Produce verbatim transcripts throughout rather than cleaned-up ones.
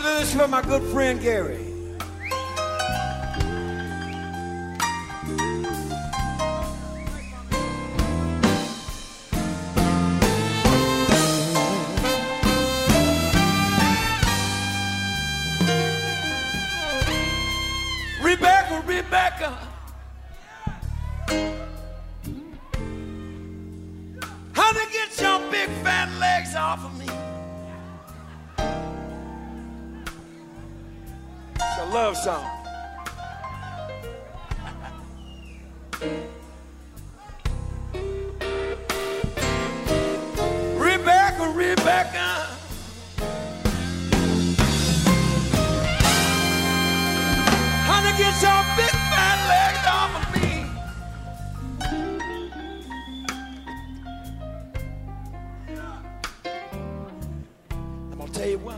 to do this for my good friend Gary. Rebecca, Rebecca. Honey, get your big fat legs off of me. It's a love song. Rebecca, Rebecca. Honey, get your big fat legs off of me. I'm gonna tell you why.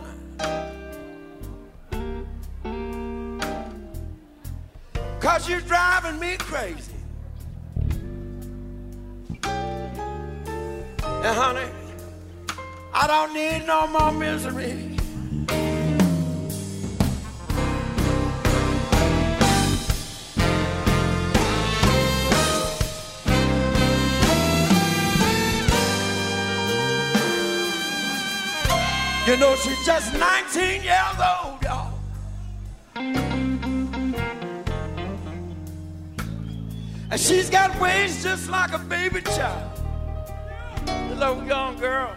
Cause you're driving me crazy. And honey, I don't need no more misery. You know she's just nineteen years old, y'all. And she's got waist just like a baby child. The little young girl.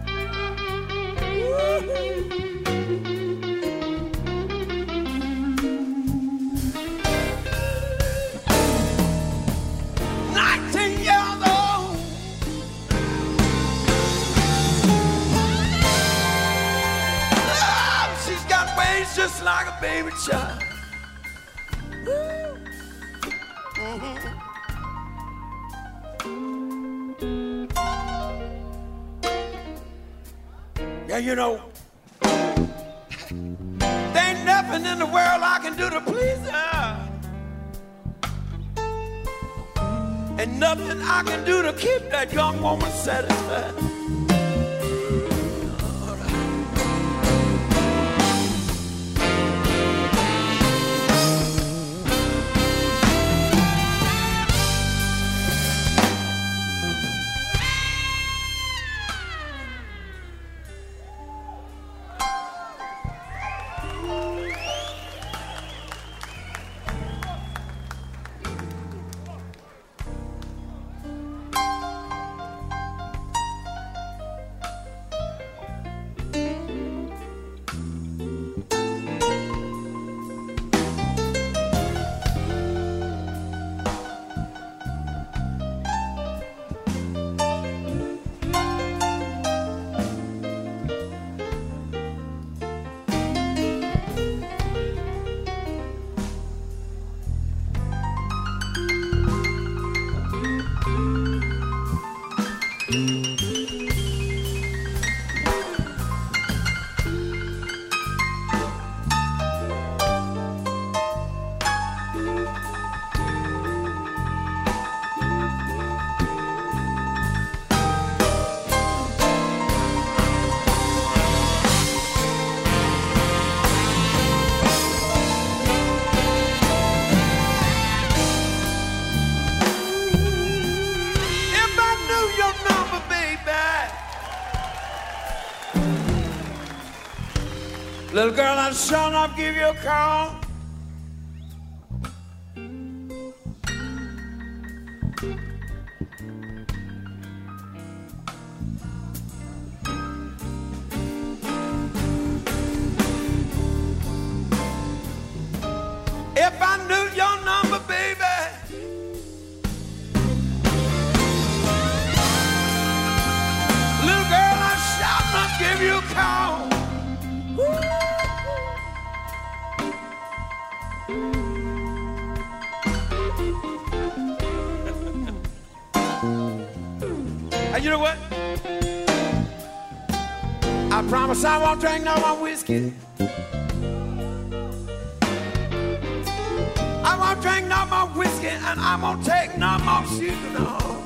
nineteen years old. Oh, she's got waist just like a baby child. Mm-hmm. Yeah, you know, there ain't nothing in the world I can do to please her. And nothing I can do to keep that young woman satisfied. Little girl, I'd sure enough give you a call. If I knew your number, baby, little girl, I'd sure enough give you a call. And you know what? I promise I won't drink no more whiskey. I won't drink no more whiskey, and I won't take no more sugar, no.